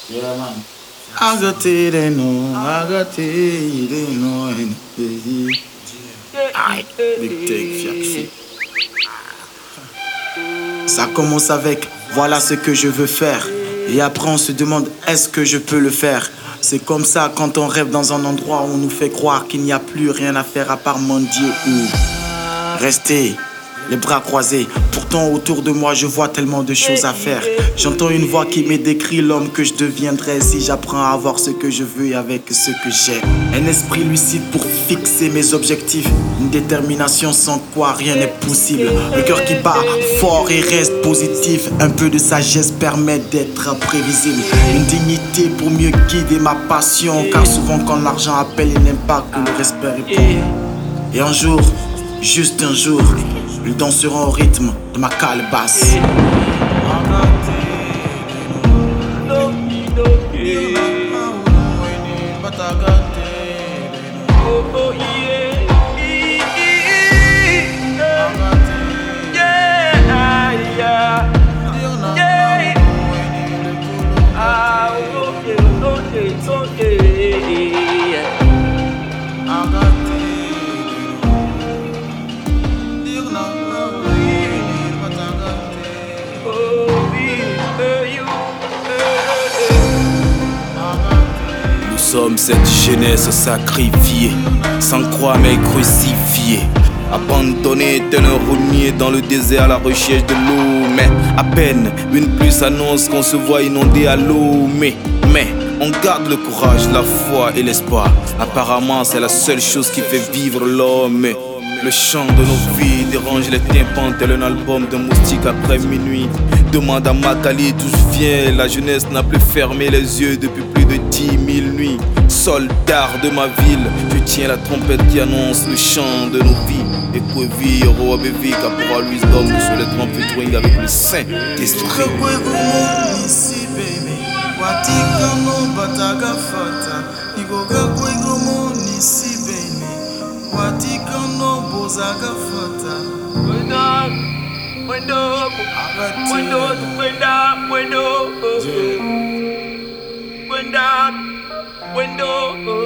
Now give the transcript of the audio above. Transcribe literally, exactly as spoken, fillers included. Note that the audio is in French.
Yeah, man. I got it, they know. I got it, they know. Aïe, big take, fiaxé. Ça commence avec voilà ce que je veux faire. Et après on se demande est-ce que je peux le faire. C'est comme ça quand on rêve dans un endroit où on nous fait croire qu'il n'y a plus rien à faire à part mendier ou rester les bras croisés. Pourtant autour de moi je vois tellement de choses à faire. J'entends une voix qui me décrit l'homme que je deviendrai si j'apprends à avoir ce que je veux et avec ce que j'ai. Un esprit lucide pour fixer mes objectifs. Une détermination sans quoi rien n'est possible. Le cœur qui bat fort et reste positif. Un peu de sagesse permet d'être prévisible. Une dignité pour mieux guider ma passion. Car souvent quand l'argent appelle il n'aime pas que le respect répond. Et un jour, juste un jour, ils danseront au rythme de ma calebasse. Nous sommes cette jeunesse sacrifiée, sans croix mais crucifiée, abandonnée tel un rognier dans le désert à la recherche de l'eau. Mais à peine une pluie s'annonce qu'on se voit inondé à l'eau. Mais, mais on garde le courage, la foi et l'espoir. Apparemment c'est la seule chose qui fait vivre l'homme. Mais le chant de nos vies dérange les tympans tel un album de moustique après minuit. Demande à Makali d'où je viens, la jeunesse n'a plus fermé les yeux depuis plus de dix mille nuits. Soldat de ma ville, je tiens la trompette qui annonce le chant de nos vies. Et Kwevi, Roabevi, Capora Luis Dom, nous sommes les trente featuring avec le Saint-Esprit. Wind up, wind up, wind up, wind up, wind up, wind up.